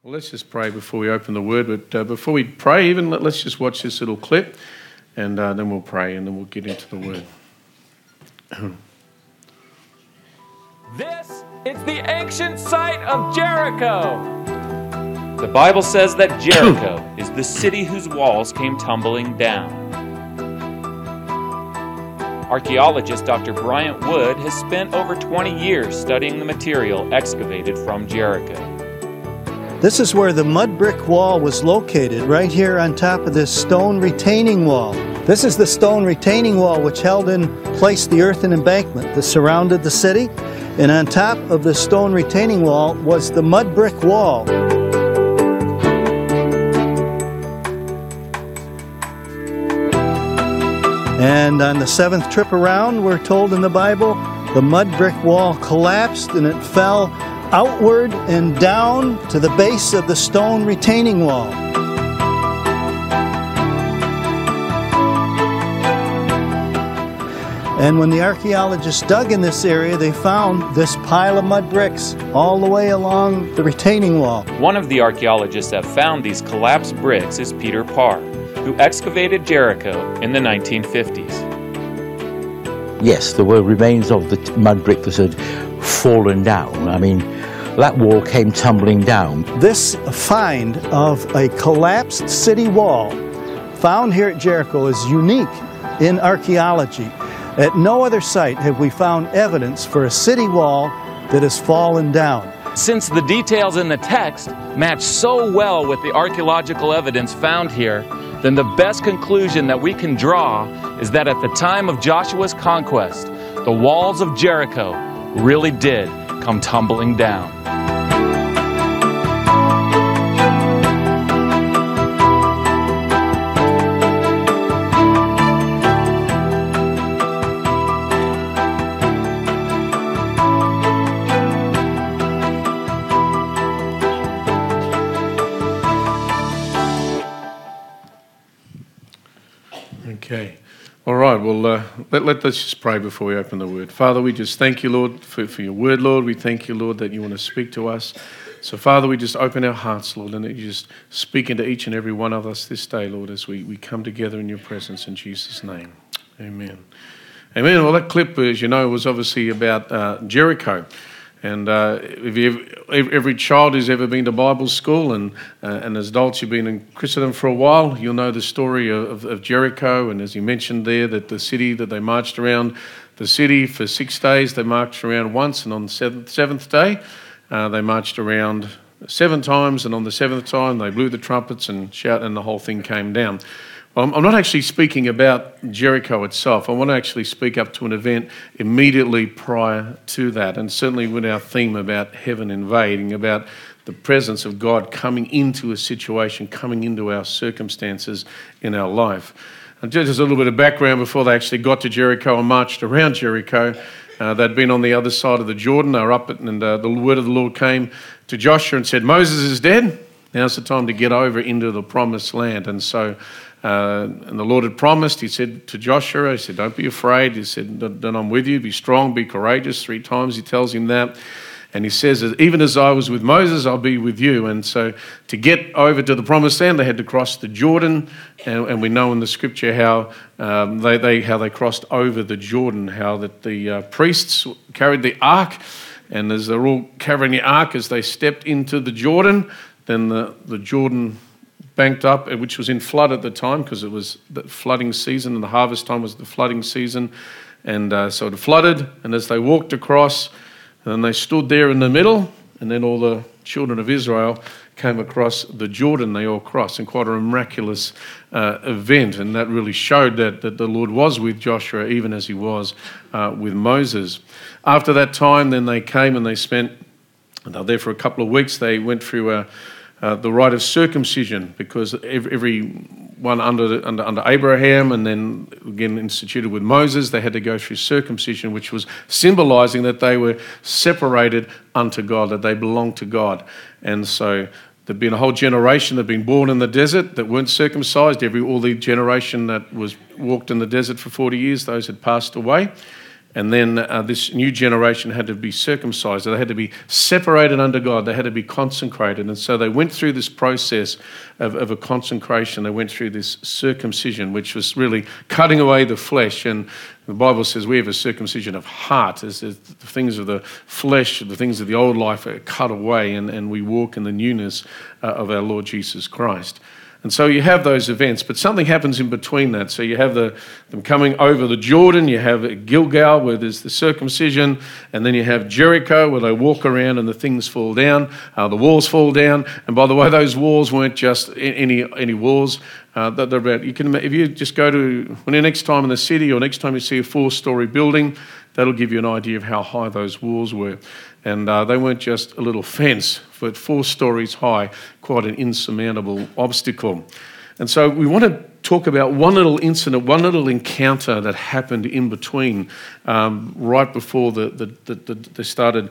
Well, let's just pray before we open the Word. But before we pray, let's just watch this little clip, and then we'll pray, and then we'll get into the Word. This is the ancient site of Jericho. The Bible says that Jericho is the city whose walls came tumbling down. Archaeologist Dr. Bryant Wood has spent over 20 years studying the material excavated from Jericho. This is where the mud brick wall was located, right here on top of this stone retaining wall. This is the stone retaining wall which held in place the earthen embankment that surrounded the city. And on top of the stone retaining wall was the mud brick wall. And on the seventh trip around, we're told in the Bible, the mud brick wall collapsed and it fell outward and down to the base of the stone retaining wall. And when the archaeologists dug in this area, they found this pile of mud bricks all the way along the retaining wall. One of the archaeologists that found these collapsed bricks is Peter Parr, who excavated Jericho in the 1950s. Yes, there were remains of the mud brick that had fallen down. I mean, that wall came tumbling down. This find of a collapsed city wall found here at Jericho is unique in archaeology. At no other site have we found evidence for a city wall that has fallen down. Since the details in the text match so well with the archaeological evidence found here, then the best conclusion that we can draw is that at the time of Joshua's conquest, the walls of Jericho really did come tumbling down. Okay. All right, well, let's just pray before we open the Word. Father, we just thank you, Lord, for your Word, Lord. We thank you, Lord, that you want to speak to us. So, Father, we just open our hearts, Lord, and that you just speak into each and every one of us this day, Lord, as we come together in your presence in Jesus' name. Amen. Amen. Well, that clip, as you know, was obviously about Jericho. And every child who's ever been to Bible school and as adults you've been in Christendom for a while, you'll know the story of Jericho. And as you mentioned there, that the city that they marched around the city for 6 days, they marched around once, and on the seventh day, they marched around 7 times, and on the 7th time they blew the trumpets and shouted, and the whole thing came down. I'm not actually speaking about Jericho itself. I want to actually speak up to an event immediately prior to that, and certainly with our theme about heaven invading, about the presence of God coming into a situation, coming into our circumstances in our life. And just a little bit of background before they actually got to Jericho and marched around Jericho. They'd been on the other side of the Jordan. They were up it, and the word of the Lord came to Joshua and said, Moses is dead. Now's the time to get over into the promised land. And so and the Lord had promised, he said to Joshua, he said, don't be afraid. He said, then I'm with you, be strong, be courageous. 3 times he tells him that. And he says, even as I was with Moses, I'll be with you. And so to get over to the promised land, they had to cross the Jordan. And we know in the scripture how they crossed over the Jordan, how that the priests carried the ark. And as they're all carrying the ark, as they stepped into the Jordan, then the Jordan banked up, which was in flood at the time because it was the flooding season and the harvest time was the flooding season. And so it flooded, and as they walked across, and they stood there in the middle, and then all the children of Israel came across the Jordan. They all crossed, and quite a miraculous event, and that really showed that the Lord was with Joshua even as he was with Moses. After that time, then they came and they were there for a couple of weeks. They went through the rite of circumcision, because everyone under Abraham and then again instituted with Moses, they had to go through circumcision, which was symbolizing that they were separated unto God, that they belonged to God. And so there'd been a whole generation that had been born in the desert that weren't circumcised. All the generation that was walked in the desert for 40 years, those had passed away. And then this new generation had to be circumcised. They had to be separated under God. They had to be consecrated. And so they went through this process of a consecration. They went through this circumcision, which was really cutting away the flesh. And the Bible says we have a circumcision of heart, as the things of the flesh, the things of the old life are cut away, and we walk in the newness of our Lord Jesus Christ. And so you have those events, but something happens in between that. So you have them coming over the Jordan, you have Gilgal where there's the circumcision, and then you have Jericho where they walk around and the things fall down, the walls fall down. And by the way, those walls weren't just any walls. They're about, if you just go to, when the next time in the city or next time you see a 4-story building, that'll give you an idea of how high those walls were. And they weren't just a little fence, but 4 stories high, quite an insurmountable obstacle. And so we want to talk about one little incident, one little encounter that happened in between, right before they started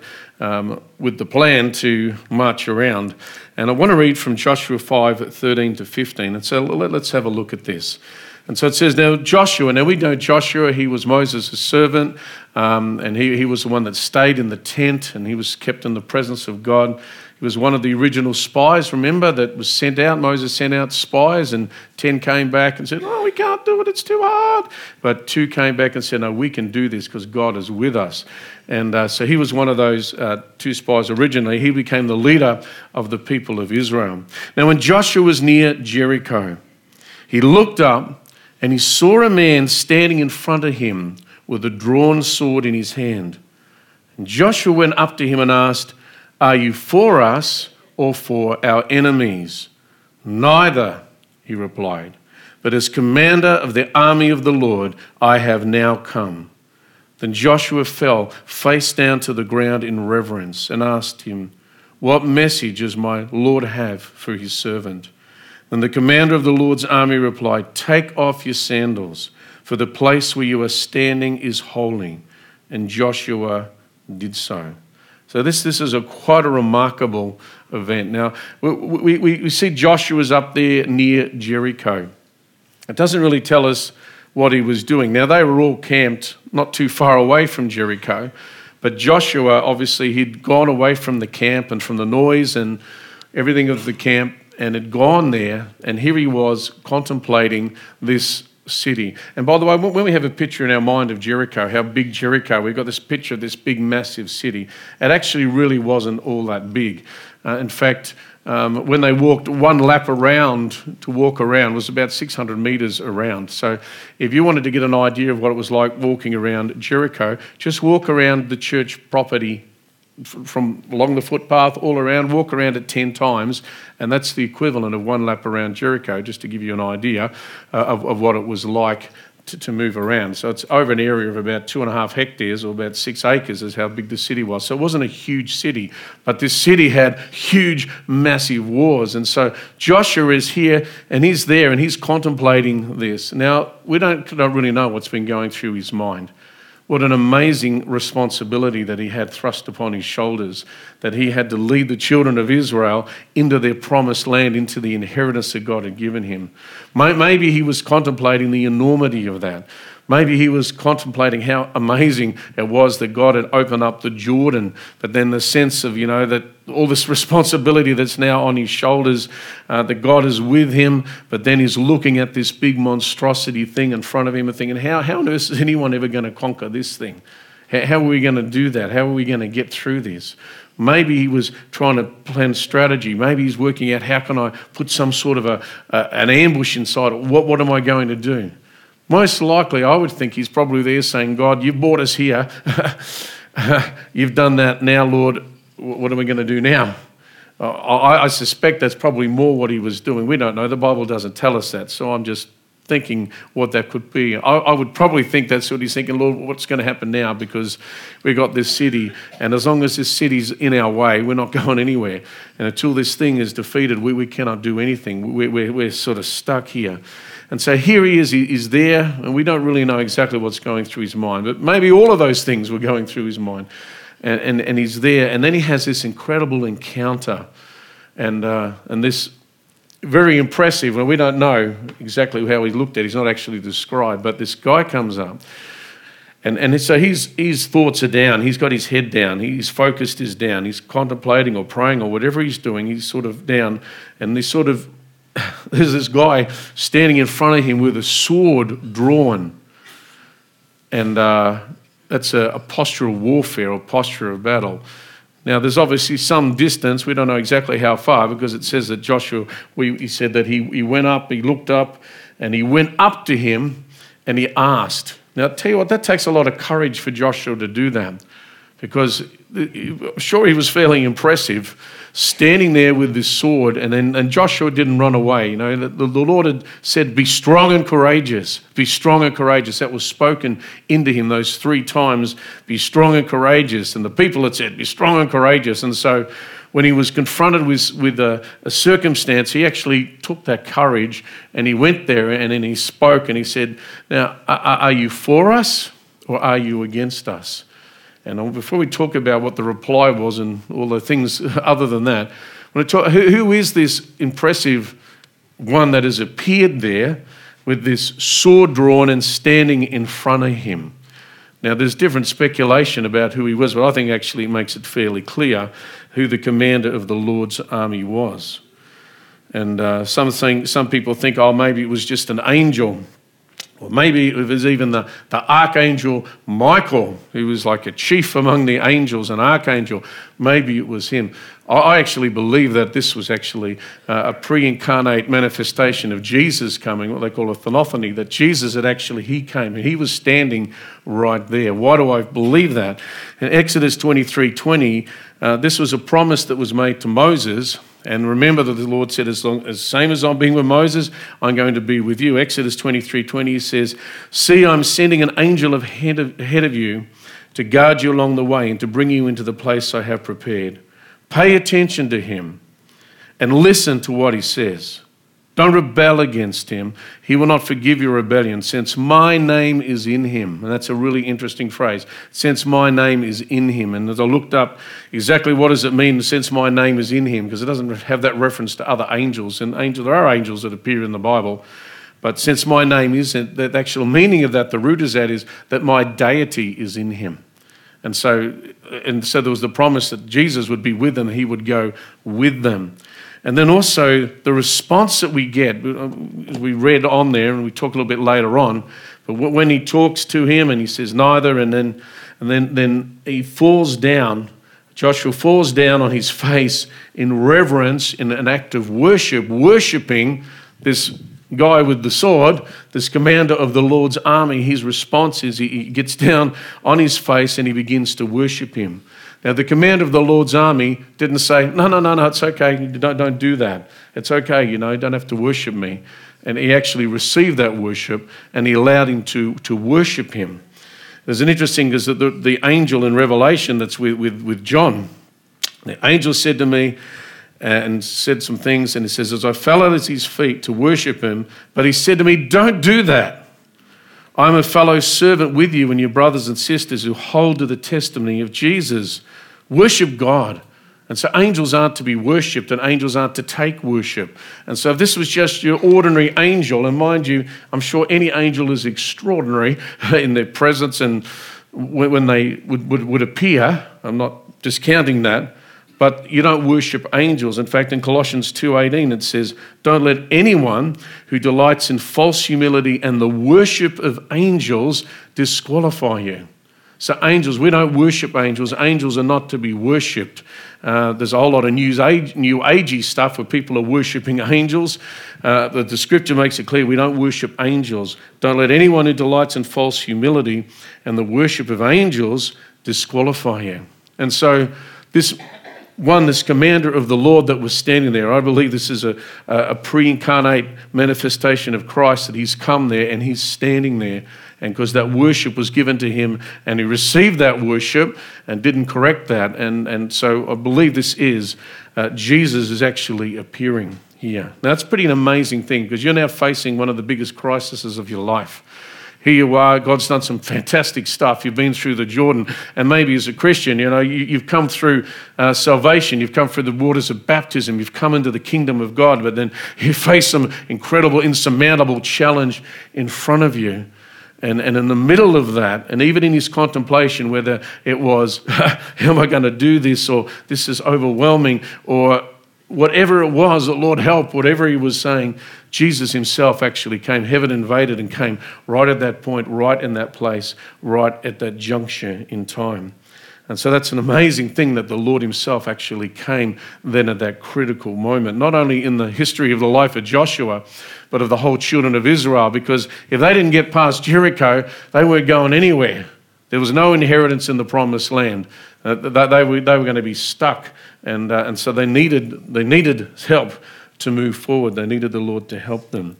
with the plan to march around. And I want to read from Joshua 5:13 to 15. And so let's have a look at this. And so it says, now we know Joshua, he was Moses' servant, and he was the one that stayed in the tent, and he was kept in the presence of God. He was one of the original spies, remember, that was sent out. Moses sent out spies, and 10 came back and said, we can't do it, it's too hard. But 2 came back and said, no, we can do this because God is with us. And so he was one of those 2 spies originally. He became the leader of the people of Israel. Now, when Joshua was near Jericho, he looked up, and he saw a man standing in front of him with a drawn sword in his hand. And Joshua went up to him and asked, are you for us or for our enemies? Neither, he replied, but as commander of the army of the Lord, I have now come. Then Joshua fell face down to the ground in reverence and asked him, what message does my Lord have for his servant? And the commander of the Lord's army replied, take off your sandals, for the place where you are standing is holy. And Joshua did so. So this is quite a remarkable event. Now, we see Joshua's up there near Jericho. It doesn't really tell us what he was doing. Now, they were all camped not too far away from Jericho, but Joshua, obviously, he'd gone away from the camp and from the noise and everything of the camp, and had gone there, and here he was contemplating this city. And by the way, when we have a picture in our mind of Jericho, how big Jericho, we've got this picture of this big, massive city. It actually really wasn't all that big. In fact, when they walked one lap around, to walk around was about 600 metres around. So if you wanted to get an idea of what it was like walking around Jericho, just walk around the church property from along the footpath all around, walk around it 10 times, and that's the equivalent of one lap around Jericho, just to give you an idea of what it was like to move around. So it's over an area of about 2.5 hectares, or about 6 acres is how big the city was. So it wasn't a huge city, but this city had huge, massive walls. And so Joshua is here, and he's there, and he's contemplating this. Now, we don't really know what's been going through his mind. What an amazing responsibility that he had thrust upon his shoulders, that he had to lead the children of Israel into their promised land, into the inheritance that God had given him. Maybe he was contemplating the enormity of that. Maybe he was contemplating how amazing it was that God had opened up the Jordan, but then the sense of, that all this responsibility that's now on his shoulders, that God is with him, but then he's looking at this big monstrosity thing in front of him and thinking, how on earth is anyone ever going to conquer this thing? How are we going to do that? How are we going to get through this? Maybe he was trying to plan strategy. Maybe he's working out, how can I put some sort of an ambush inside it? What am I going to do? Most likely, I would think he's probably there saying, God, you've brought us here. You've done that. Now, Lord, what are we going to do now? I suspect that's probably more what he was doing. We don't know. The Bible doesn't tell us that. So I'm just thinking what that could be. I would probably think that's what he's thinking, Lord, what's going to happen now? Because we've got this city, and as long as this city's in our way, we're not going anywhere. And until this thing is defeated, we cannot do anything. We're sort of stuck here. And so here he is, he's there, and we don't really know exactly what's going through his mind, but maybe all of those things were going through his mind. And he's there, and then he has this incredible encounter, and this very impressive, and we don't know exactly how he looked at, he's not actually described, but this guy comes up, And so his thoughts are down. He's got his head down. His focus is down. He's contemplating or praying or whatever he's doing. He's sort of down. And there's this guy standing in front of him with a sword drawn. And that's a posture of warfare or posture of battle. Now, there's obviously some distance. We don't know exactly how far, because it says that Joshua, he said that he went up, he looked up, and he went up to him and he asked. Now, I'll tell you what, that takes a lot of courage for Joshua to do that, because I'm sure he was fairly impressive, standing there with this sword, and Joshua didn't run away. You know, the Lord had said, be strong and courageous. Be strong and courageous. That was spoken into him those 3 times, be strong and courageous. And the people had said, be strong and courageous. And so when he was confronted with a circumstance, he actually took that courage and he went there and then he spoke and he said, now, are you for us or are you against us? And before we talk about what the reply was and all the things other than that, I want to talk, who is this impressive one that has appeared there with this sword drawn and standing in front of him? Now, there's different speculation about who he was, but I think actually it makes it fairly clear who the commander of the Lord's army was. And some people think, oh, maybe it was just an angel. Or maybe it was even the archangel Michael, who was like a chief among the angels, an archangel. Maybe it was him. I actually believe that this was actually a pre-incarnate manifestation of Jesus coming, what they call a theophany, that Jesus he came and he was standing right there. Why do I believe that? In Exodus 23:20, this was a promise that was made to Moses. And remember that the Lord said, same as I'm being with Moses, I'm going to be with you. Exodus 23:20 says, see, I'm sending an angel ahead of you to guard you along the way and to bring you into the place I have prepared. Pay attention to him and listen to what he says. Don't rebel against him. He will not forgive your rebellion, since my name is in him. And that's a really interesting phrase. Since my name is in him. And as I looked up exactly what does it mean, since my name is in him, because it doesn't have that reference to other angels. And there are angels that appear in the Bible. But since my name is, the actual meaning of that, the root is that my deity is in him. And so there was the promise that Jesus would be with them, he would go with them. And then also the response that we get, we read on there, and we talk a little bit later on, but when he talks to him and he says neither, and then he falls down, Joshua falls down on his face in reverence, in an act of worship, worshiping this guy with the sword, this commander of the Lord's army. His response is he gets down on his face and he begins to worship him. Now, the commander of the Lord's army didn't say, no, it's okay, don't do that. It's okay, you don't have to worship me. And he actually received that worship and he allowed him to worship him. There's an interesting, because the angel in Revelation that's with John, the angel said to me and said some things, and he says, as I fell at his feet to worship him, but he said to me, don't do that. I'm a fellow servant with you and your brothers and sisters who hold to the testimony of Jesus. Worship God. And so angels aren't to be worshipped and angels aren't to take worship. And so if this was just your ordinary angel, and mind you, I'm sure any angel is extraordinary in their presence and when they would appear, I'm not discounting that, but you don't worship angels. In fact, in Colossians 2:18, it says, don't let anyone who delights in false humility and the worship of angels disqualify you. So angels, we don't worship angels. Angels are not to be worshipped. There's a whole lot of new agey stuff where people are worshipping angels. The scripture makes it clear we don't worship angels. Don't let anyone who delights in false humility and the worship of angels disqualify you. And so this commander of the Lord that was standing there, I believe this is a pre-incarnate manifestation of Christ, that he's come there and he's standing there, and because that worship was given to him and he received that worship and didn't correct that. And so I believe this is Jesus is actually appearing here. Now that's pretty an amazing thing, because you're now facing one of the biggest crises of your life. Here you are, God's done some fantastic stuff. You've been through the Jordan, and maybe as a Christian, you've come through salvation. You've come through the waters of baptism. You've come into the kingdom of God, but then you face some incredible, insurmountable challenge in front of you. And in the middle of that, and even in his contemplation, whether it was, how am I going to do this, or this is overwhelming, or whatever it was, Lord help, whatever he was saying, Jesus himself actually came, heaven invaded and came right at that point, right in that place, right at that juncture in time. And so that's an amazing thing that the Lord himself actually came then at that critical moment, not only in the history of the life of Joshua, but of the whole children of Israel, because if they didn't get past Jericho, they weren't going anywhere. There was no inheritance in the promised land. They were going to be stuck, and so they needed help to move forward. They needed the Lord to help them.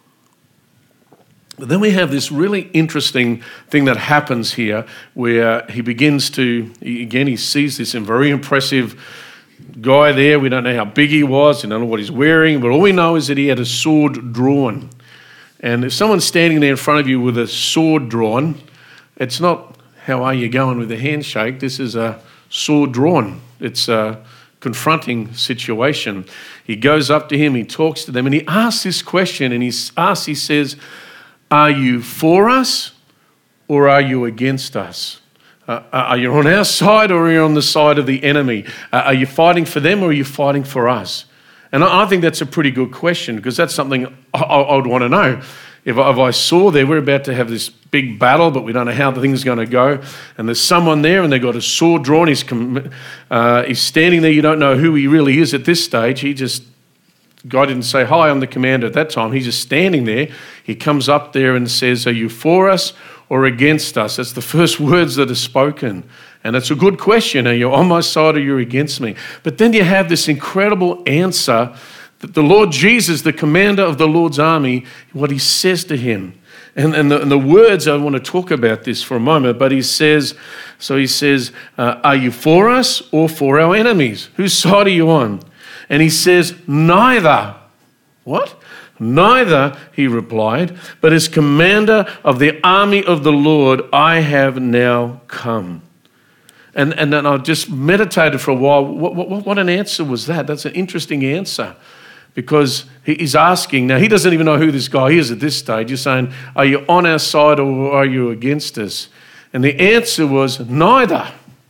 But then we have this really interesting thing that happens here where he begins to, again, he sees this very impressive guy there. We don't know how big he was, we don't know what he's wearing, but all we know is that he had a sword drawn. And if someone's standing there in front of you with a sword drawn, it's not, how are you going with a handshake? This is a sword drawn. It's a confronting situation. He goes up to him, he talks to them, and he asks this question, and he says, are you for us or are you against us? Are you on our side or are you on the side of the enemy? Are you fighting for them or are you fighting for us? And I think that's a pretty good question, because that's something I would want to know. If I saw there, we're about to have this big battle, but we don't know how the thing's going to go, and there's someone there and they've got a sword drawn, he's standing there, you don't know who he really is at this stage. God didn't say, hi, I'm the commander at that time. He's just standing there. He comes up there and says, are you for us or against us? That's the first words that are spoken. And it's a good question. Are you on my side or you're against me? But then you have this incredible answer that the Lord Jesus, the commander of the Lord's army, what he says to him. And the words, I want to talk about this for a moment, but he says, are you for us or for our enemies? Whose side are you on? And he says, neither. What? Neither, he replied, but as commander of the army of the Lord, I have now come. And then I just meditated for a while. What an answer was that? That's an interesting answer, because he's asking. Now, he doesn't even know who this guy is at this stage. He's saying, are you on our side or are you against us? And the answer was, neither.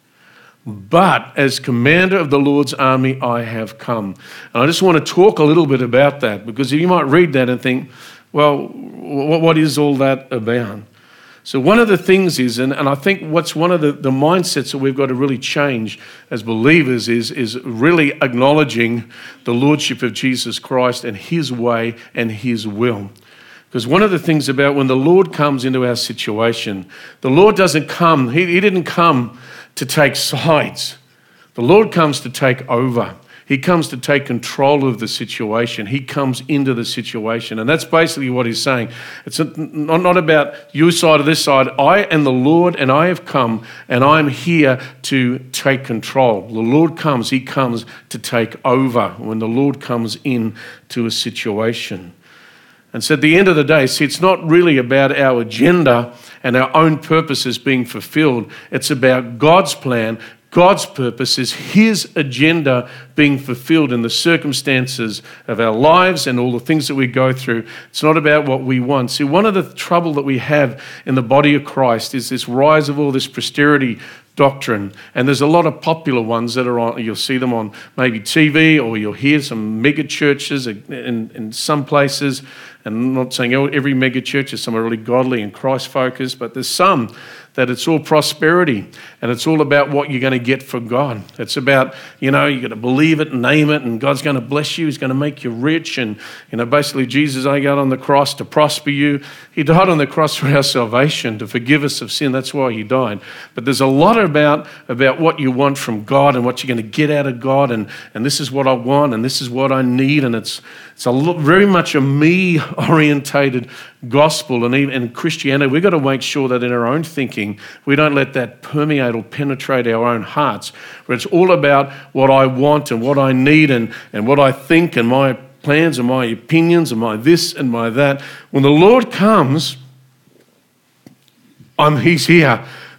But as commander of the Lord's army, I have come. And I just want to talk a little bit about that, because you might read that and think, well, what is all that about? So one of the things is, and I think what's one of the mindsets that we've got to really change as believers is really acknowledging the lordship of Jesus Christ and his way and his will. Because one of the things about when the Lord comes into our situation, the Lord doesn't come, he didn't come to take sides. The Lord comes to take over. He comes to take control of the situation. He comes into the situation. And that's basically what he's saying. It's not about your side or this side. I am the Lord, and I have come, and I'm here to take control. The Lord comes. He comes to take over when the Lord comes into a situation. And so at the end of the day, see, it's not really about our agenda and our own purposes being fulfilled. It's about God's plan. God's purpose is his agenda being fulfilled in the circumstances of our lives and all the things that we go through. It's not about what we want. See, one of the trouble that we have in the body of Christ is this rise of all this prosperity doctrine. And there's a lot of popular ones that are on, you'll see them on maybe TV, or you'll hear some mega churches in some places. And I'm not saying every mega church is somewhere really godly and Christ-focused, but there's some that it's all prosperity and it's all about what you're going to get for God. It's about, you're going to believe it and name it, and God's going to bless you. He's going to make you rich. And, basically Jesus got on the cross to prosper you. He died on the cross for our salvation, to forgive us of sin. That's why he died. But there's a lot about what you want from God and what you're going to get out of God. And this is what I want and this is what I need. And it's very much a me-orientated gospel. And even in Christianity, we've got to make sure that in our own thinking, we don't let that permeate or penetrate our own hearts, where it's all about what I want and what I need and what I think and my plans and my opinions and my this and my that. When the Lord comes, he's here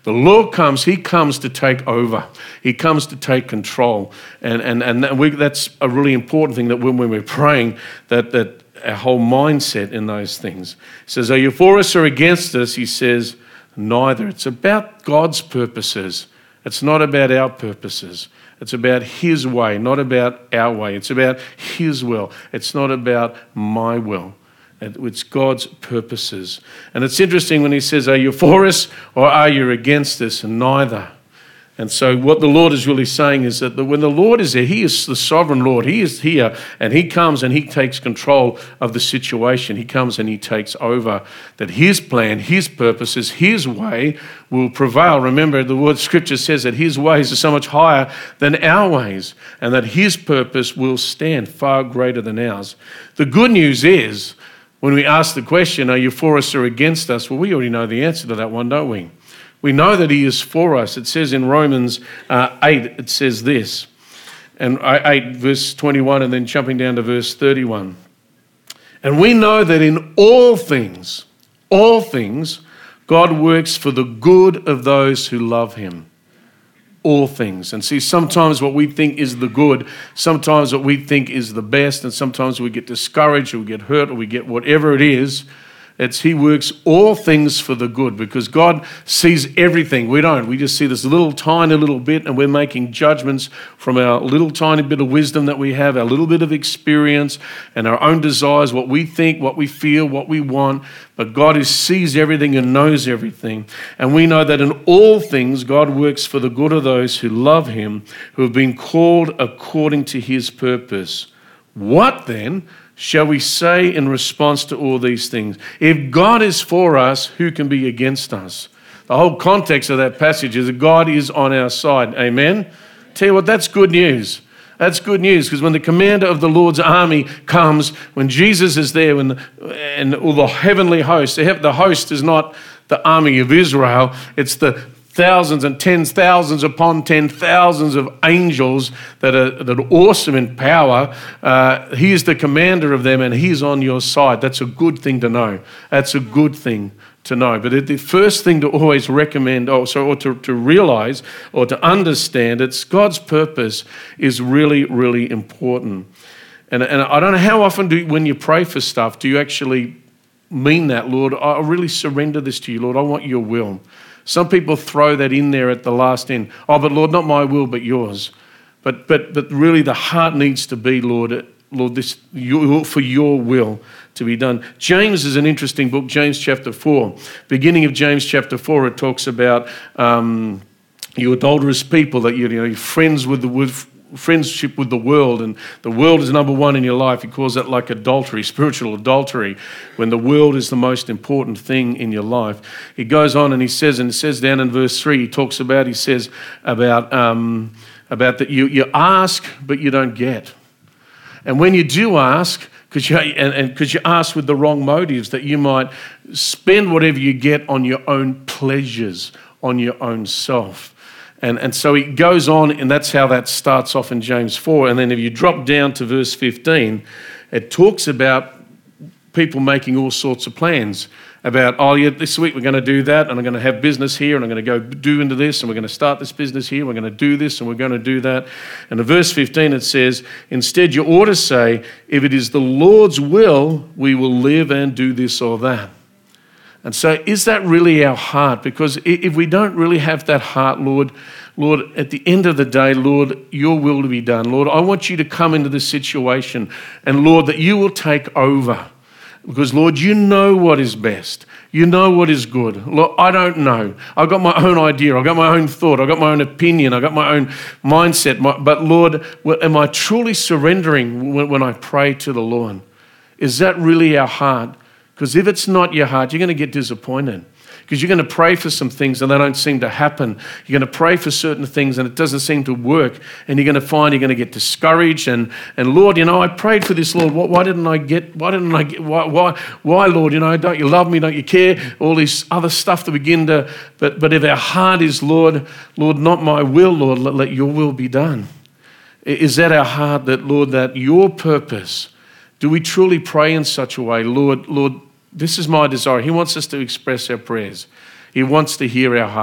The Lord comes, he comes to take over. He comes to take control. And that's a really important thing, that when we're praying, that our whole mindset in those things. He says, are you for us or against us? He says, neither. It's about God's purposes. It's not about our purposes. It's about his way, not about our way. It's about his will. It's not about my will. It's God's purposes. And it's interesting when he says, are you for us or are you against us? And neither. And so what the Lord is really saying is that when the Lord is there, he is the sovereign Lord. He is here, and he comes and he takes control of the situation. He comes and he takes over. That his plan, his purposes, his way will prevail. Remember, the word scripture says that his ways are so much higher than our ways, and that his purpose will stand far greater than ours. The good news is, when we ask the question, are you for us or against us? Well, we already know the answer to that one, don't we? We know that he is for us. It says in Romans 8, it says this, and 8 verse 21, and then jumping down to verse 31. And we know that in all things, God works for the good of those who love him. All things. And see, sometimes what we think is the good, sometimes what we think is the best, and sometimes we get discouraged or we get hurt or we get whatever it is. He works all things for the good, because God sees everything. We don't. We just see this little tiny little bit, and we're making judgments from our little tiny bit of wisdom that we have, our little bit of experience and our own desires, what we think, what we feel, what we want. But God who sees everything and knows everything. And we know that in all things God works for the good of those who love him, who have been called according to his purpose. What then shall we say in response to all these things? If God is for us, who can be against us? The whole context of that passage is that God is on our side. Amen? Tell you what, that's good news. That's good news, because when the commander of the Lord's army comes, when Jesus is there, and all the heavenly host, the host is not the army of Israel, it's the thousands and tens, thousands upon 10,000s of angels that are awesome in power. He is the commander of them, and he's on your side. That's a good thing to know. That's a good thing to know. But the first thing to always recommend, or to realize, or to understand, it's God's purpose is really, really important. And I don't know how often when you pray for stuff, do you actually mean that, Lord, I really surrender this to you, Lord, I want your will. Some people throw that in there at the last end. Oh, but Lord, not my will, but yours. But really the heart needs to be, Lord, for your will to be done. James is an interesting book, James chapter 4. Beginning of James chapter 4, it talks about you adulterous people, that you're friends with friendship with the world, and the world is number one in your life. He calls that like adultery, spiritual adultery, when the world is the most important thing in your life. He goes on and he says down in verse 3, he says about that you ask but you don't get. And when you do ask, because you ask with the wrong motives, that you might spend whatever you get on your own pleasures, on your own self. And so he goes on, and that's how that starts off in James 4. And then if you drop down to verse 15, it talks about people making all sorts of plans about, oh yeah, this week we're going to do that, and I'm going to have business here, and I'm going to go do into this, and we're going to start this business here, we're going to do this, and we're going to do that. And in verse 15 it says, instead you ought to say, if it is the Lord's will, we will live and do this or that. And so is that really our heart? Because if we don't really have that heart, Lord, at the end of the day, Lord, your will to be done. Lord, I want you to come into this situation, and Lord, that you will take over. Because, Lord, you know what is best. You know what is good. Lord, I don't know. I've got my own idea. I've got my own thought. I've got my own opinion. I've got my own mindset. But, Lord, am I truly surrendering when I pray to the Lord? Is that really our heart? Because if it's not your heart, you're going to get disappointed. Because you're going to pray for some things and they don't seem to happen. You're going to pray for certain things and it doesn't seem to work. And you're going to find you're going to get discouraged. And Lord, I prayed for this, Lord. Why, Lord? Don't you love me? Don't you care? All this other stuff to begin to. But if our heart is, Lord, not my will, Lord, let your will be done. Is that our heart, that, Lord, that your purpose? Do we truly pray in such a way, Lord, this is my desire. He wants us to express our prayers. He wants to hear our heart.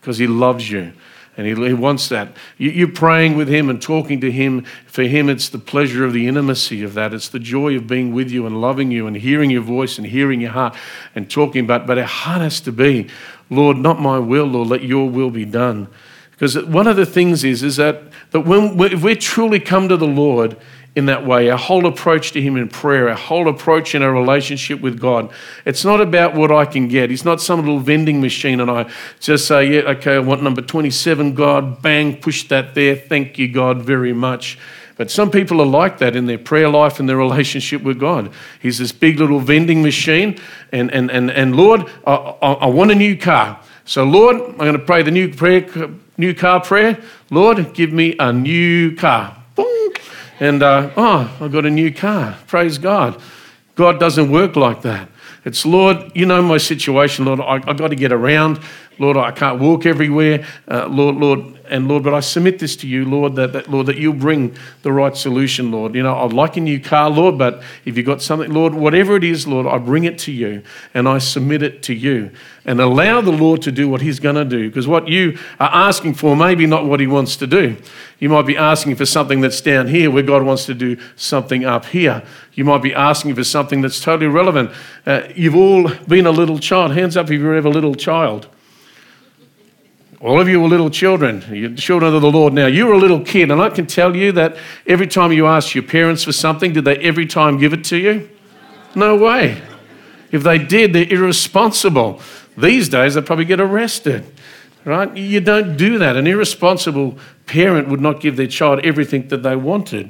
because he loves you. And he wants that. You're praying with him and talking to him. For him, it's the pleasure of the intimacy of that. It's the joy of being with you and loving you and hearing your voice and hearing your heart and talking about. But our heart has to be, Lord, not my will, Lord, let your will be done. Because one of the things is that if we truly come to the Lord in that way, our whole approach to him in prayer, our whole approach in our relationship with God, it's not about what I can get. He's not some little vending machine and I just say, yeah, okay, I want number 27, God, bang, push that there. Thank you, God, very much. But some people are like that in their prayer life and their relationship with God. He's this big little vending machine and Lord, I want a new car. So Lord, I'm going to pray the new car prayer. Lord, give me a new car. Boom. And, I got a new car. Praise God. God doesn't work like that. It's, Lord, you know my situation, Lord. I got to get around. Lord, I can't walk everywhere. Lord, but I submit this to you, Lord, that you'll bring the right solution, Lord. You know, I'd like a new car, Lord, but if you've got something, Lord, whatever it is, Lord, I bring it to you and I submit it to you and allow the Lord to do what he's going to do, because what you are asking for may be not what he wants to do. You might be asking for something that's down here where God wants to do something up here. You might be asking for something that's totally irrelevant. You've all been a little child. Hands up if you're ever a little child. All of you are little children. You're children of the Lord now. You were a little kid, and I can tell you that every time you asked your parents for something, did they every time give it to you? No way. If they did, they're irresponsible. These days, they'd probably get arrested, right? You don't do that. An irresponsible parent would not give their child everything that they wanted.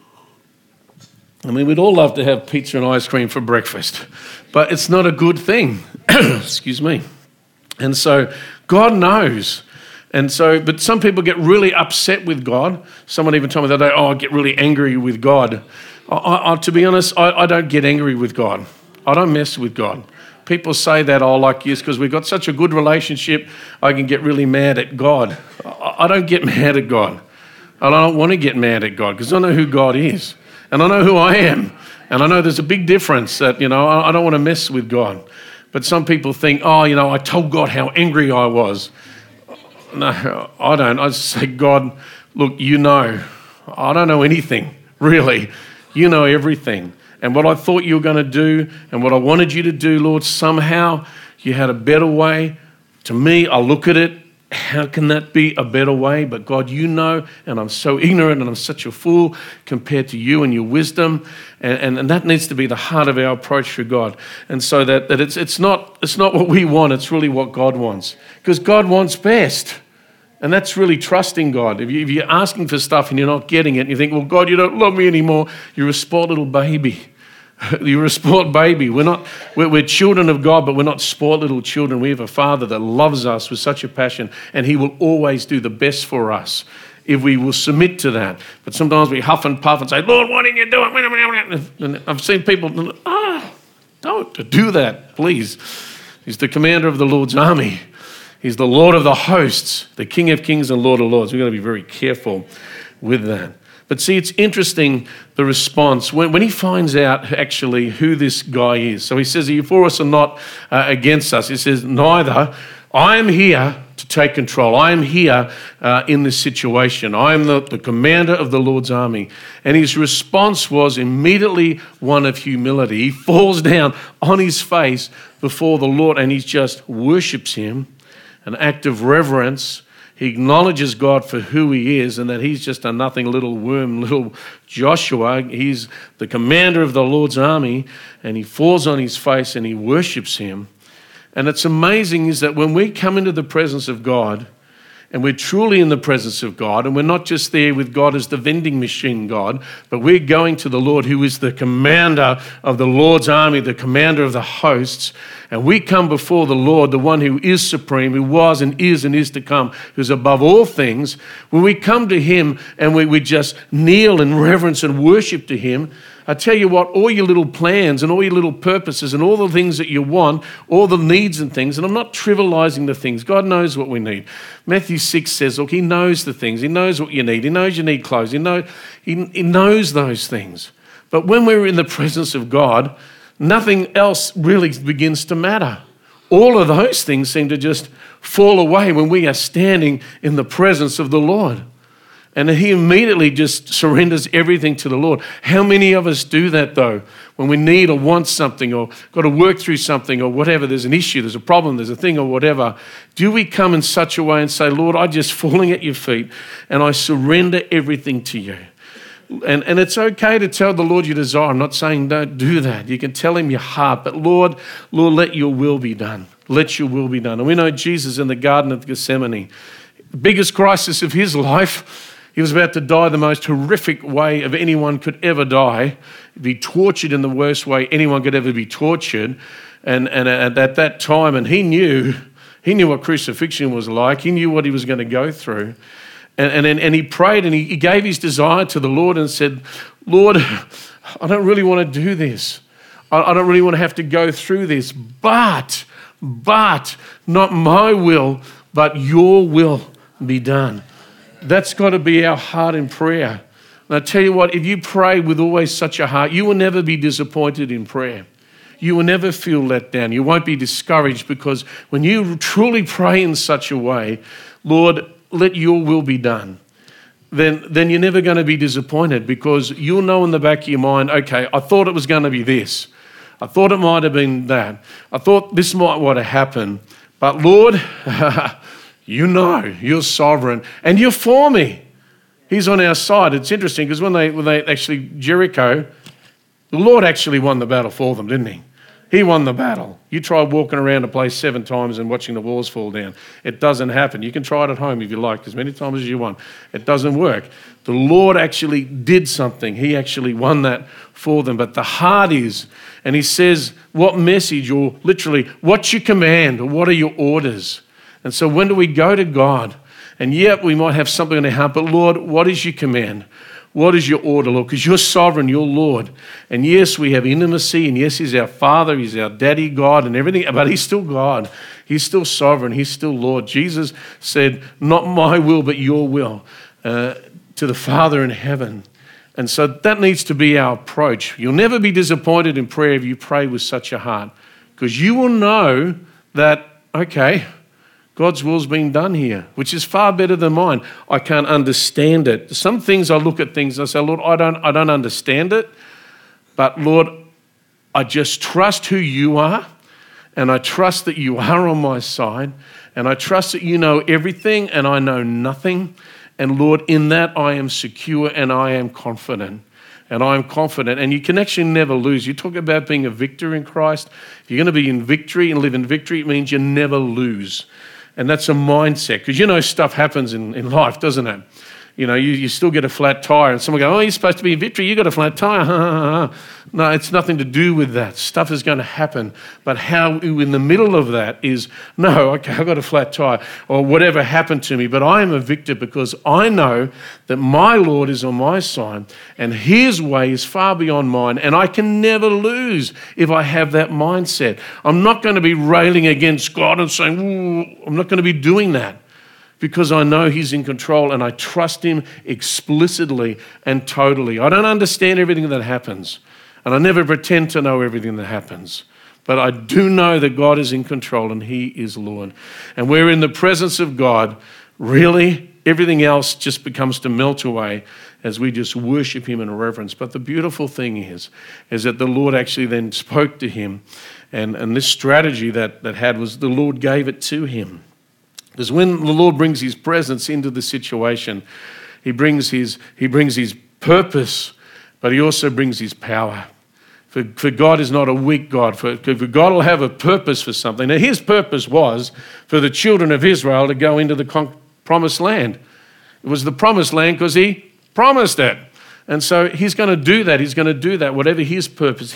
I mean, we'd all love to have pizza and ice cream for breakfast, but it's not a good thing. Excuse me. And so God knows. And so, but some people get really upset with God. Someone even told me the other day, I get really angry with God. To be honest, I don't get angry with God. I don't mess with God. People say that, like, yes, because we've got such a good relationship, I can get really mad at God. I don't get mad at God. I don't want to get mad at God because I know who God is and I know who I am. And I know there's a big difference that, I don't want to mess with God. But some people think, I told God how angry I was. No, I don't. I just say, God, look, I don't know anything, really. You know everything. And what I thought you were going to do and what I wanted you to do, Lord, somehow you had a better way. To me, I look at it, how can that be a better way? But God, you know, and I'm so ignorant and I'm such a fool compared to you and your wisdom. And that needs to be the heart of our approach to God. And so that it's not what we want, it's really what God wants. Because God wants best. And that's really trusting God. If you're asking for stuff and you're not getting it, and you think, well, God, you don't love me anymore, you're a spoiled little baby. You're a spoiled baby. We're children of God, but we're not spoiled little children. We have a Father that loves us with such a passion, and he will always do the best for us if we will submit to that. But sometimes we huff and puff and say, Lord, what are you doing? And I've seen people, don't do that, please. He's the commander of the Lord's army. He's the Lord of the hosts, the King of kings and Lord of lords. We've got to be very careful with that. But see, it's interesting, the response, when he finds out actually who this guy is. So he says, are you for us or not against us? He says, neither. I am here to take control. I am here in this situation. I am the commander of the Lord's army. And his response was immediately one of humility. He falls down on his face before the Lord and he just worships him, an act of reverence. He acknowledges God for who he is and that he's just a nothing little worm, little Joshua. He's the commander of the Lord's army, and he falls on his face and he worships him. And it's amazing is that when we come into the presence of God, and we're truly in the presence of God, and we're not just there with God as the vending machine God, but we're going to the Lord who is the commander of the Lord's army, the commander of the hosts, and we come before the Lord, the one who is supreme, who was and is to come, who's above all things. When we come to him and we just kneel in reverence and worship to him, I tell you what, all your little plans and all your little purposes and all the things that you want, all the needs and things, and I'm not trivializing the things. God knows what we need. Matthew 6 says, look, he knows the things. He knows what you need. He knows you need clothes. He knows those things. But when we're in the presence of God, nothing else really begins to matter. All of those things seem to just fall away when we are standing in the presence of the Lord. And he immediately just surrenders everything to the Lord. How many of us do that though? When we need or want something or got to work through something or whatever, there's an issue, there's a problem, there's a thing or whatever. Do we come in such a way and say, Lord, I'm just falling at your feet and I surrender everything to you? And it's okay to tell the Lord your desire. I'm not saying don't do that. You can tell him your heart, but Lord, let your will be done. Let your will be done. And we know Jesus in the Garden of Gethsemane, the biggest crisis of his life, he was about to die the most horrific way of anyone could ever die, be tortured in the worst way anyone could ever be tortured. And at that time, and he knew what crucifixion was like. He knew what he was going to go through. And he prayed and he gave his desire to the Lord and said, Lord, I don't really want to do this. I don't really want to have to go through this. But not my will, but your will be done. That's got to be our heart in prayer. And I tell you what, if you pray with always such a heart, you will never be disappointed in prayer. You will never feel let down. You won't be discouraged because when you truly pray in such a way, Lord, let your will be done, then you're never going to be disappointed because you'll know in the back of your mind, okay, I thought it was going to be this. I thought it might have been that. I thought this might want to happen. But Lord, you know, you're sovereign and you're for me. He's on our side. It's interesting because when they actually, Jericho, the Lord actually won the battle for them, didn't he? He won the battle. You try walking around a place 7 times and watching the walls fall down. It doesn't happen. You can try it at home if you like, as many times as you want. It doesn't work. The Lord actually did something. He actually won that for them. But the heart is, and he says, what message, or literally, what's your command, or what are your orders? And so when do we go to God? And yet we might have something in our heart, but Lord, what is your command? What is your order, Lord? Because you're sovereign, you're Lord. And yes, we have intimacy, and yes, he's our Father, he's our Daddy God and everything, but he's still God. He's still sovereign, he's still Lord. Jesus said, not my will, but your will, to the Father in heaven. And so that needs to be our approach. You'll never be disappointed in prayer if you pray with such a heart, because you will know that, okay, God's will's being done here, which is far better than mine. I can't understand it. Some things I look at things and I say, Lord, I don't understand it, but Lord, I just trust who you are, and I trust that you are on my side, and I trust that you know everything and I know nothing. And Lord, in that I am secure and I am confident. And I'm confident. And you can actually never lose. You talk about being a victor in Christ. If you're going to be in victory and live in victory, it means you never lose. And that's a mindset, because you know stuff happens in life, doesn't it? You know, you still get a flat tire and someone goes, oh, you're supposed to be in victory, you got a flat tire. No, it's nothing to do with that. Stuff is going to happen. But how in the middle of that is, no, okay, I got a flat tire or whatever happened to me, but I am a victor because I know that my Lord is on my side and his way is far beyond mine, and I can never lose if I have that mindset. I'm not going to be railing against God and saying, ooh, I'm not going to be doing that, because I know he's in control and I trust him explicitly and totally. I don't understand everything that happens, and I never pretend to know everything that happens, but I do know that God is in control and he is Lord. And we're in the presence of God. Really, everything else just becomes to melt away as we just worship him in reverence. But the beautiful thing is that the Lord actually then spoke to him, and this strategy that had was the Lord gave it to him. Because when the Lord brings his presence into the situation, he brings his purpose, but he also brings his power. For God is not a weak God. For God will have a purpose for something. Now, his purpose was for the children of Israel to go into the promised land. It was the promised land because he promised it. And so he's going to do that. He's going to do that. Whatever his purpose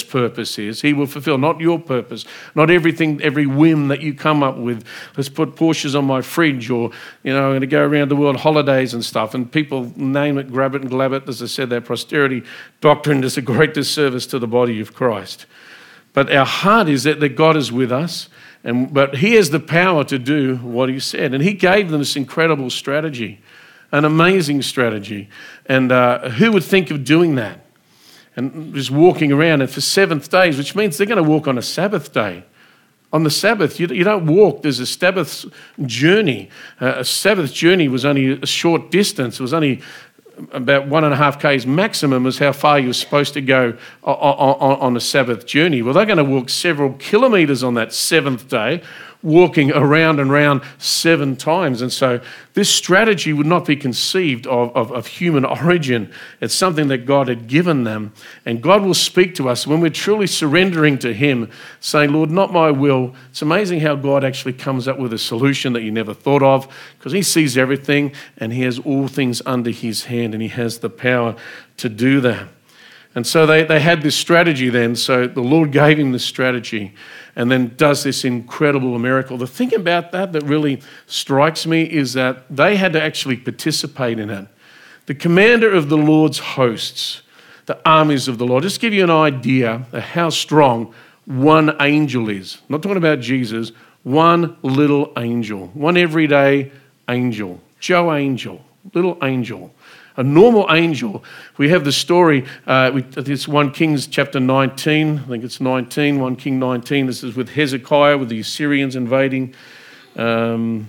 is, he will fulfill, not your purpose, not everything, every whim that you come up with. Let's put Porsches on my fridge, or, you know, I'm going to go around the world holidays and stuff. And people name it, grab it and glab it. As I said, that prosperity doctrine is a great disservice to the body of Christ. But our heart is that God is with us, but he has the power to do what he said. And he gave them this incredible strategy. An amazing strategy. And who would think of doing that? And just walking around, and for 7 days, which means they're going to walk on a Sabbath day. On the Sabbath, you don't walk. There's a Sabbath journey. A Sabbath journey was only a short distance. It was only about 1.5 k's maximum is how far you're supposed to go on a Sabbath journey. Well, they're going to walk several kilometres on that seventh day, walking around and round 7 times. And so this strategy would not be conceived of human origin. It's something that God had given them. And God will speak to us when we're truly surrendering to him, saying, Lord, not my will. It's amazing how God actually comes up with a solution that you never thought of, because he sees everything and he has all things under his hand and he has the power to do that. And so they had this strategy then. So the Lord gave him this strategy and then does this incredible miracle. The thing about that really strikes me is that they had to actually participate in it. The commander of the Lord's hosts, the armies of the Lord, just to give you an idea of how strong one angel is. I'm not talking about Jesus, one little angel, one everyday angel, Joe angel, little angel. A normal angel. We have the story, it's 1 Kings chapter 19, I think it's 19, 1 King 19. This is with Hezekiah, with the Assyrians invading, 2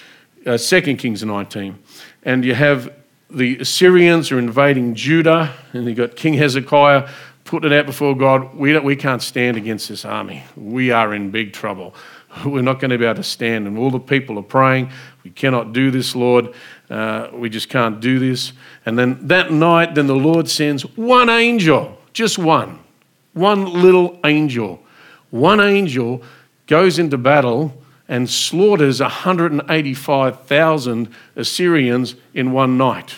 Kings 19. And you have the Assyrians are invading Judah, and you've got King Hezekiah putting it out before God. We can't stand against this army. We are in big trouble. We're not going to be able to stand. And all the people are praying, we cannot do this, Lord. We just can't do this. And then that night, then the Lord sends one angel, just one little angel. One angel goes into battle and slaughters 185,000 Assyrians in one night.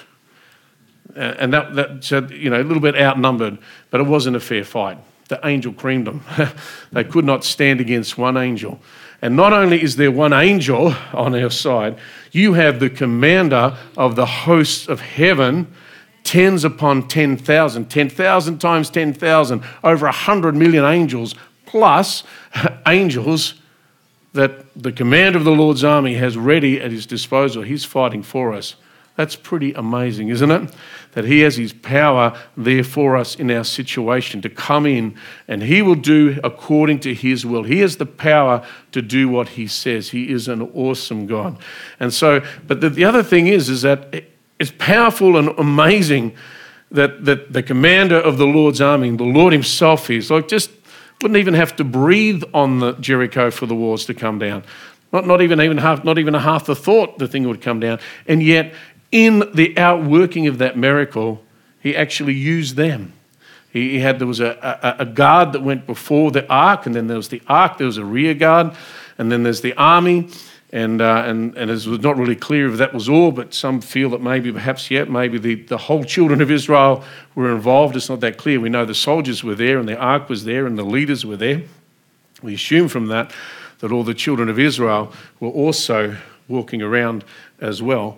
And that's a little bit outnumbered, but it wasn't a fair fight. The angel creamed them. They could not stand against one angel. And not only is there one angel on our side, you have the commander of the hosts of heaven, tens upon 10,000, 10,000 times 10,000, over 100 million angels, plus angels that the commander of the Lord's army has ready at his disposal. He's fighting for us. That's pretty amazing, isn't it? That he has his power there for us in our situation to come in and he will do according to his will. He has the power to do what he says. He is an awesome God. And so, but the other thing is that it's powerful and amazing that the commander of the Lord's army, the Lord himself is, like just wouldn't even have to breathe on the Jericho for the walls to come down. Not even a half the thought the thing would come down. And yet, in the outworking of that miracle, he actually used them. There was a guard that went before the ark, and then there was the ark, there was a rear guard, and then there's the army, and it was not really clear if that was all, but some feel that maybe the whole children of Israel were involved. It's not that clear. We know the soldiers were there, and the ark was there, and the leaders were there. We assume from that all the children of Israel were also walking around as well.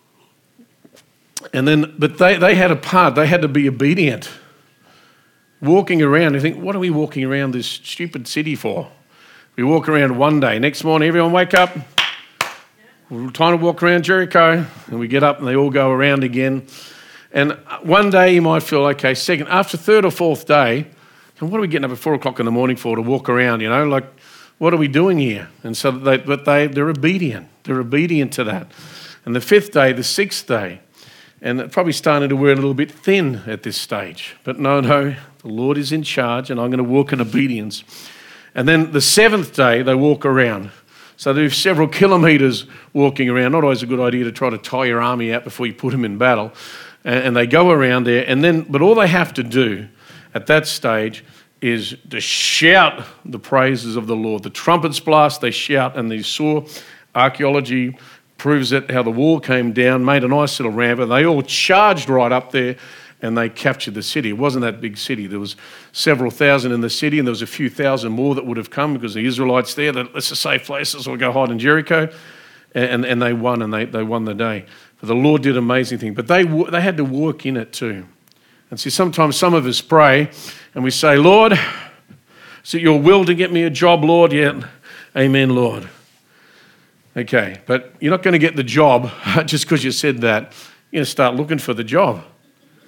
And then, but they had a part, they had to be obedient. Walking around, you think, what are we walking around this stupid city for? We walk around one day, next morning everyone wake up, we're trying to walk around Jericho, and we get up and they all go around again. And one day you might feel okay, second, after third or fourth day, what are we getting up at 4 o'clock in the morning for to walk around, like, what are we doing here? And so they're obedient. They're obedient to that. And the fifth day, the sixth day, and it probably started to wear a little bit thin at this stage. But no, the Lord is in charge and I'm going to walk in obedience. And then the seventh day, they walk around. So they do several kilometres walking around. Not always a good idea to try to tie your army out before you put them in battle. And they go around there. But all they have to do at that stage is to shout the praises of the Lord. The trumpets blast, they shout, and they saw archaeology proves it, how the wall came down, made a nice little ramp, and they all charged right up there and they captured the city. It wasn't that big city. There was several thousand in the city and there was a few thousand more that would have come because the Israelites there, that's a safe place, so we'll go hide in Jericho. And they won, and they won the day. But the Lord did amazing things. But they had to walk in it too. And see, sometimes some of us pray and we say, Lord, is it your will to get me a job, Lord? Yeah, amen, Lord. Okay, but you're not going to get the job just because you said that. You're going to start looking for the job.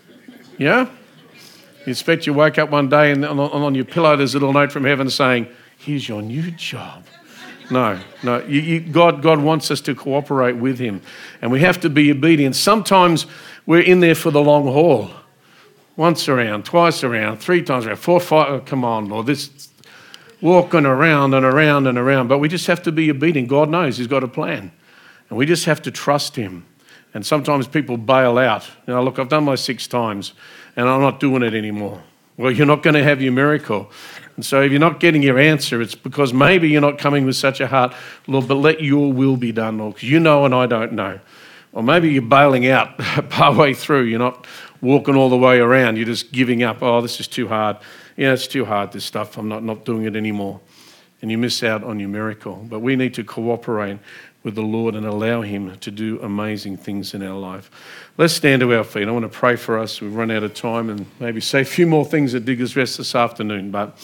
Yeah? You expect you wake up one day and on your pillow there's a little note from heaven saying, here's your new job. No. God wants us to cooperate with him, and we have to be obedient. Sometimes we're in there for the long haul. Once around, twice around, 3 times around, 4, 5, oh, come on, Lord, this walking around and around and around. But we just have to be obedient. God knows he's got a plan, and we just have to trust him. And sometimes people bail out. Look, I've done my 6 times, and I'm not doing it anymore. Well, you're not going to have your miracle. And so if you're not getting your answer, it's because maybe you're not coming with such a heart, Lord, but let your will be done, Lord, because you know and I don't know. Or maybe you're bailing out partway through. You're not walking all the way around. You're just giving up. Oh, this is too hard. Yeah, it's too hard, this stuff. I'm not doing it anymore. And you miss out on your miracle. But we need to cooperate with the Lord and allow him to do amazing things in our life. Let's stand to our feet. I want to pray for us. We've run out of time and maybe say a few more things at Diggers Rest this afternoon. But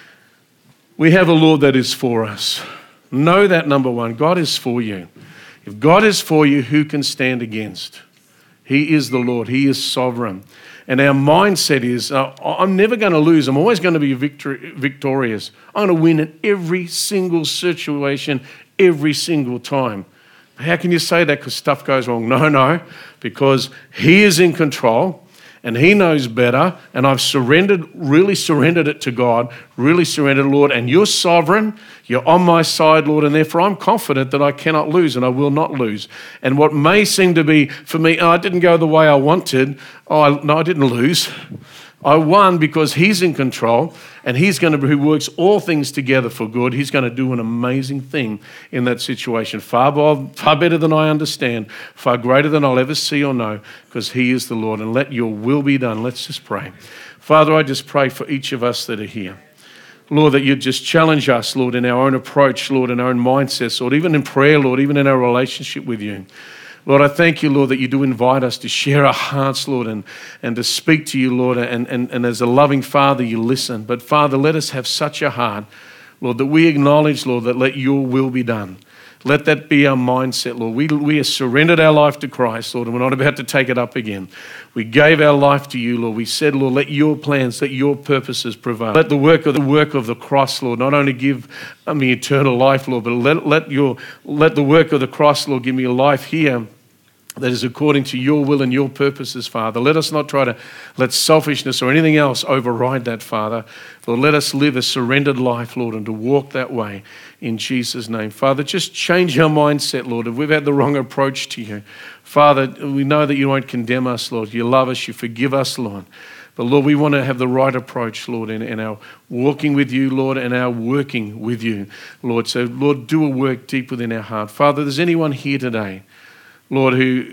we have a Lord that is for us. Know that, number one, God is for you. If God is for you, who can stand against? He is the Lord. He is sovereign. And our mindset is, I'm never going to lose. I'm always going to be victorious. I'm going to win in every single situation, every single time. How can you say that? Because stuff goes wrong. No, because he is in control and he knows better, and I've really surrendered it to God, really surrendered, Lord, and you're sovereign, you're on my side, Lord, and therefore I'm confident that I cannot lose and I will not lose. And what may seem to be, for me, I didn't go the way I wanted, I didn't lose. I won because he's in control, and who works all things together for good. He's going to do an amazing thing in that situation, far better than I understand, far greater than I'll ever see or know, because he is the Lord. And let your will be done. Let's just pray. Father, I just pray for each of us that are here. Lord, that you'd just challenge us, Lord, in our own approach, Lord, in our own mindsets, Lord, even in prayer, Lord, even in our relationship with you. Lord, I thank you, Lord, that you do invite us to share our hearts, Lord, and to speak to you, Lord, and as a loving Father, you listen. But Father, let us have such a heart, Lord, that we acknowledge, Lord, that let your will be done. Let that be our mindset, Lord. We have surrendered our life to Christ, Lord, and we're not about to take it up again. We gave our life to you, Lord. We said, Lord, let your plans, let your purposes prevail. Let the work of the cross, Lord, not only give me eternal life, Lord, but let the work of the cross, Lord, give me a life here that is according to your will and your purposes, Father. Let us not try to let selfishness or anything else override that, Father. Lord, let us live a surrendered life, Lord, and to walk that way in Jesus' name. Father, just change our mindset, Lord, if we've had the wrong approach to you. Father, we know that you won't condemn us, Lord. You love us, you forgive us, Lord. But Lord, we want to have the right approach, Lord, in our walking with you, Lord, and our working with you, Lord. So, Lord, do a work deep within our heart. Father, there's anyone here today, Lord,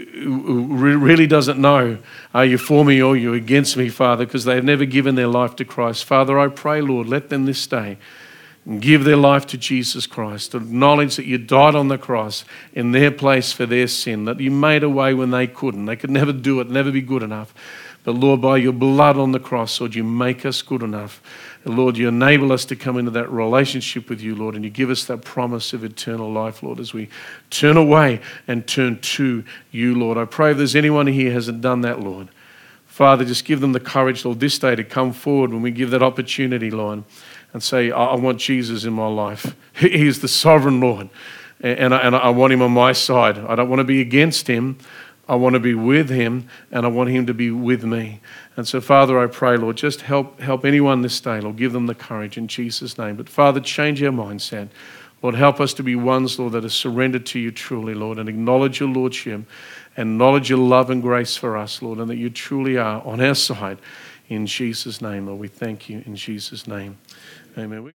who really doesn't know, are you for me or are you against me, Father, because they've never given their life to Christ. Father, I pray, Lord, let them this day give their life to Jesus Christ, acknowledge that you died on the cross in their place for their sin, that you made a way when they couldn't. They could never do it, never be good enough. But Lord, by your blood on the cross, Lord, you make us good enough. And Lord, you enable us to come into that relationship with you, Lord, and you give us that promise of eternal life, Lord, as we turn away and turn to you, Lord. I pray if there's anyone here who hasn't done that, Lord, Father, just give them the courage, Lord, this day to come forward when we give that opportunity, Lord, and say, I want Jesus in my life. He is the sovereign Lord, and I want him on my side. I don't want to be against him. I want to be with him, and I want him to be with me. And so, Father, I pray, Lord, just help anyone this day, Lord. Give them the courage in Jesus' name. But, Father, change our mindset. Lord, help us to be ones, Lord, that are surrendered to you truly, Lord, and acknowledge your lordship and acknowledge your love and grace for us, Lord, and that you truly are on our side. In Jesus' name, Lord, we thank you in Jesus' name. Amen.